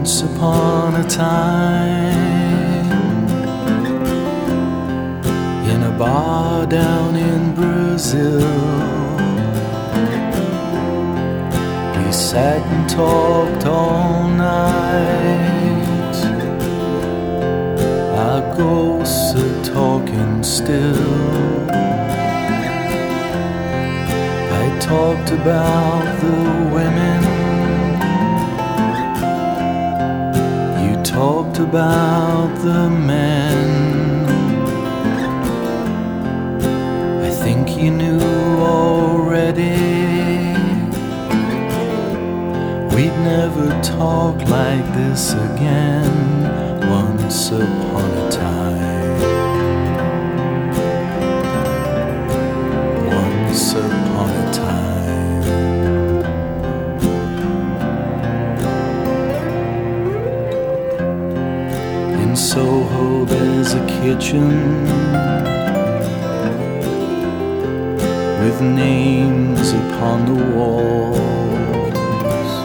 Once upon a time, in a bar down in Brazil, we sat and talked all night. Our ghosts are talking still. I talked about the women, talked about the men. I think you knew already. We'd never talk like this again. Once upon a time. Once upon a time. Soho, there's a kitchen with names upon the walls.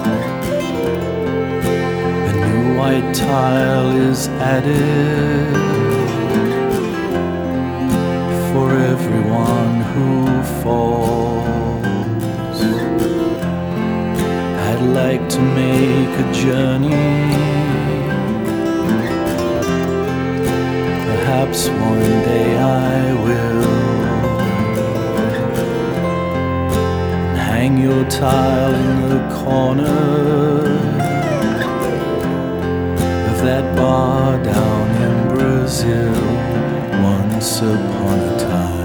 A new white tile is added for everyone who falls. I'd like to make a journey. Perhaps one day I will hang your tile in the corner of that bar down in Brazil. Once upon a time.